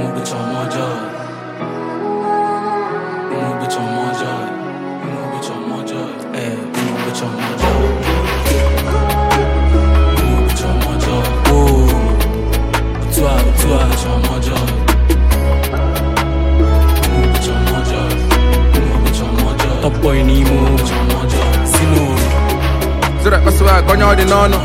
bitch on my joy. Bitch on my joy. Bitch on my joy. Bitch on my joy. Bitch on my joy. Whoa. Two hours on my joy. Bitch on my joy. Bitch on my joy. Top boy Nemo. Bitch on my joy. Sino. Zura paswa konyo di nono.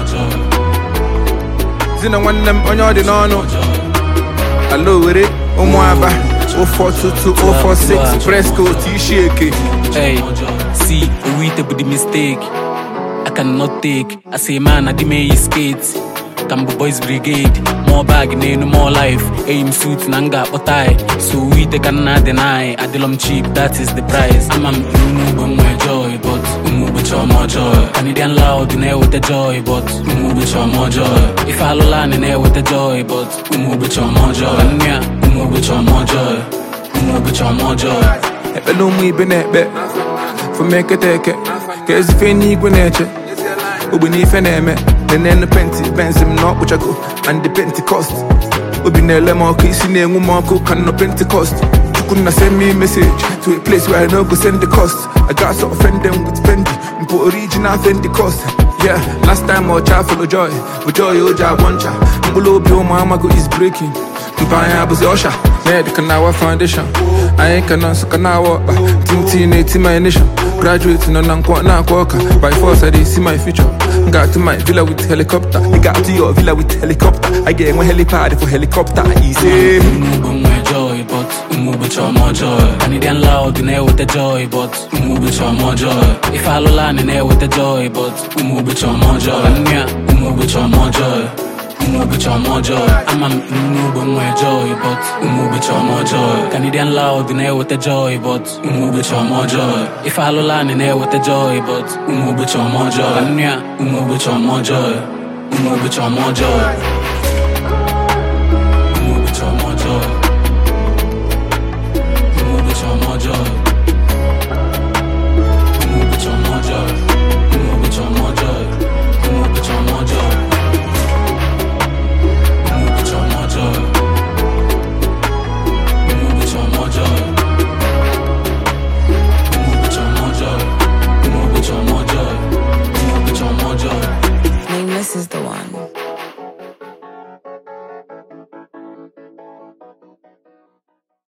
Zina one them onyo di nono. Hello with it. Omwaba. 0422 046 Fresco T-Shake. Hey, see, we with the mistake I cannot take. I say man, I demand skates. Cambo Boys Brigade. More bag, no more life. Aim suit, nanga, or tie. So we they cannot deny. I deal cheap, that is the price. I'm move my joy, but move with your more joy. Canadian loud in air with the joy, but move with your more joy. If I land in air with the joy, but move with your more joy. And yeah, move with your more joy. Move with your more joy. Hello, me benebe. For make a take it. Cause if you need nature. Ubini feneme. Then the penti, Benz him not which I go. And the Pentecost. Ubine lemon, kissing a woman cook and no Pentecost. You couldn't send me a message to a place where I know go send the cost. I got so offended with Fendi. Put original Fendi cost. Yeah, last time I child full of joy. But joy, oh, job one child. Mbulo bio, mama go is breaking. Mpaya was Osha. Medical now foundation. I ain't gonna suck an hour. Tintin my nation. Graduating on Nankwa Walker. By force, I didn't see my future. Got to my villa with helicopter. You got to your villa with helicopter. I get my helipad for helicopter. Easy. Move my joy, but move with your more joy. Canadian loud in air with the joy, but move with your more joy. If I land in air with the joy, but move with your more joy. And yeah, move with your more joy. Move with your more joy. I'm move with my joy, but move with your more joy. Canadian loud in air with the joy, but move with your more joy. If I land in air with the joy, but move with your more joy. And yeah, move with your more joy. Move with your more joy. Move with your more joy. Move with your more joy.